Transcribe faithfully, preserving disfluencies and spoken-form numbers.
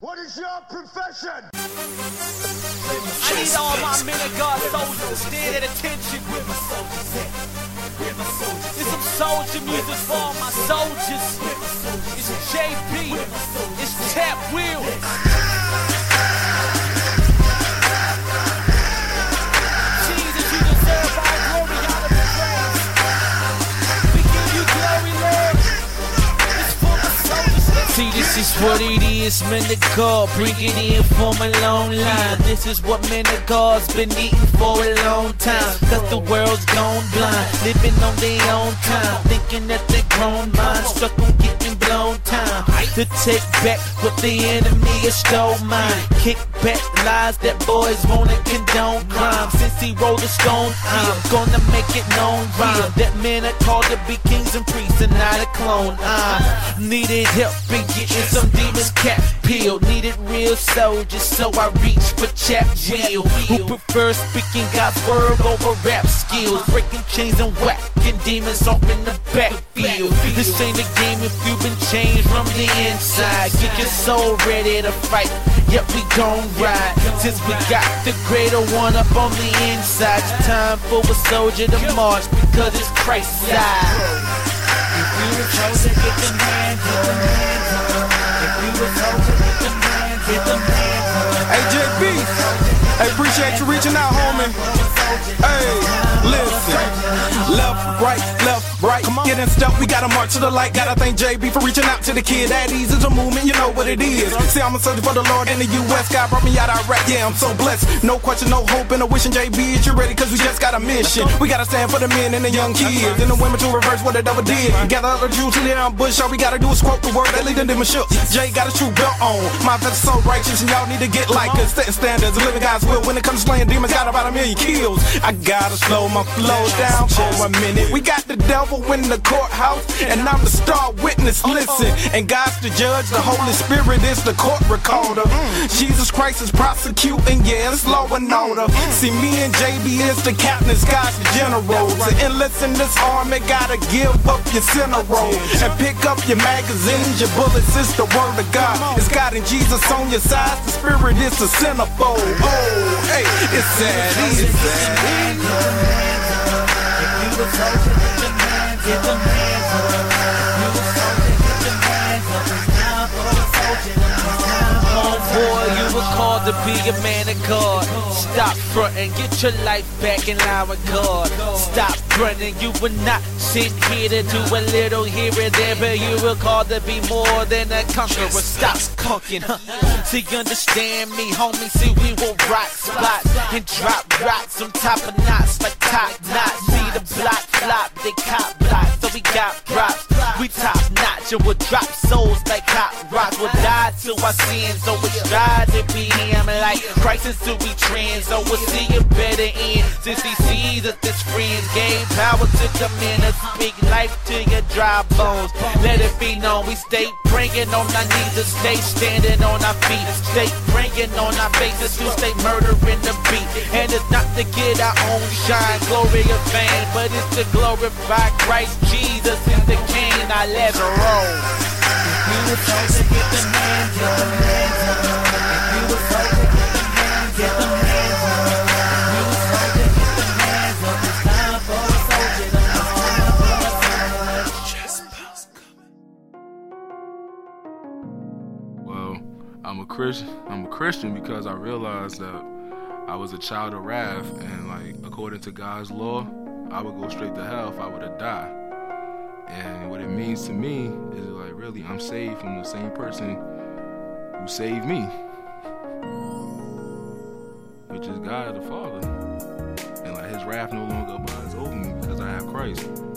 What is your profession? I need all my men of God soldiers to stand at attention. Where my soldiers at? Where my soldiers? It's some soldier music for all my soldiers. It's J B. It's Tap Wheel. Jesus, you deserve all glory, all of the praise. We give you glory, Lord. It's for my soldiers. See, this is what it is, men of God. Bring it in from a long line. This is what men of God's been eating for a long time. Cause the world's gone blind, living on their own time, thinking that they're grown minds, stuck on getting blown time. To take back what the enemy has stole mine. Kick back lies that boys wanna condone crime. Since he rolled a stone, I'm gonna make it known rhyme that men are called to be kings and priests and not a clone. I needed help in getting some demons cat peeled. Needed real soldiers, so I reached for Chap Wheel, who prefers speaking God's word over rap skills, breaking chains and whacking demons off in the backfield. This ain't a game if you've been changed from the inside. Get your soul ready to fight, yep, we gon' ride. Since we got the greater one up on the inside, it's time for a soldier to march because it's Christ's side. If you were chosen, get them hands up, them hands up. If you were chosen, get them hands up, get them hands up. Hey, J B, I appreciate you reaching out, homie. Hey, listen. Left, right, left, right. Get in step, we gotta march to the light. Gotta thank J B for reaching out to the kid. That eases a movement, you know what it is. See, I'm a soldier for the Lord in the U S God brought me out of Iraq, yeah, I'm so blessed. No question, no hope, and a wishing J B is you ready, cause we just got a mission. We gotta stand for the men and the young kids, and the women to reverse what the devil did. Gather all the Jews to the ambush, all we gotta do is quote the word that lead them to shook. Jay got a true belt on, my vest is so righteous, and y'all need to get like us. Setting standards, living God's will. When it comes to slaying demons, got about a million kills. I gotta slow my flow down for a minute. We got the devil in the courthouse, and I'm the star witness. Listen, and God's the judge, the Holy Spirit is the court recorder. Jesus Christ is prosecuting, yeah, it's law and order. See, me and J B is the captains, God's the generals. And endless in this army, gotta give up your center role and pick up your magazines, your bullets. It's the word of God. It's God and Jesus on your side. The Spirit is a centerfold. Oh, hey, it's sad, easy. You were soldier, get them hands, get them hands up. You were soldier, get them hands up. It's time for a soldier, it's time for a boy, you were called to be a man of God. Stop fronting, get your life back in line with God. Stop running, you were not sent here to do a little here and there, but you were called to be more than a conqueror. Stop conking, huh? So you understand me, homie, see we will rock spots and drop rocks on top of knots like top knots. See the block flop, they cop blocks, so we got props. We top notch and we'll drop souls like hot rocks. We'll die to our sins, so we strive to be him like Christ until we trans. So we'll see a better end since he sees us as friends. Gave power to come in and speak life to your dry bones. Let it be known we stay praying on our knees and stay standing on our feet. Stay praying on our faces to stay murdering the beat. And it's not to get our own shine, glory or fame, but it's to glorify Christ Jesus is the King. I let it roll. If you were soldier, get them hands, get them hands up. If you were soldier, get them hands, get them hands up. If you were soldier, get them hands up. It's time for a soldier, it's time for a soldier. Just bounce coming. Well, I'm a Christian. I'm a Christian because I realized that I was a child of wrath, and like according to God's law, I would go straight to hell if I were to die. And what it means to me is like really I'm saved from the same person who saved me, which is God the Father. And like his wrath no longer abides over me because I have Christ.